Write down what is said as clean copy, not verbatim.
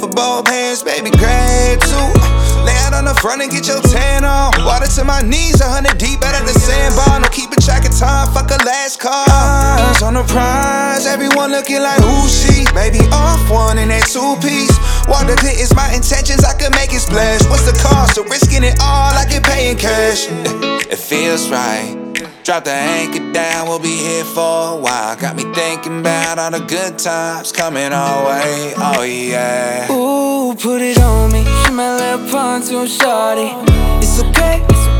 for both hands, baby, grab two. Lay out on the front and get your tan on. Water to my knees, 100 deep out of the sandbar. No keeping track of time, fuck a last call. Eyes on the prize, everyone looking like who she? Baby, off one in that two-piece. Water clear is my intentions, I could make it splash. What's the cost of risking it all? I can pay in cash. It feels right. Drop the anchor down, we'll be here for a while. Got me thinking about all the good times coming our way, oh yeah. Ooh, put it on me, she my little pontoon shawty. It's okay,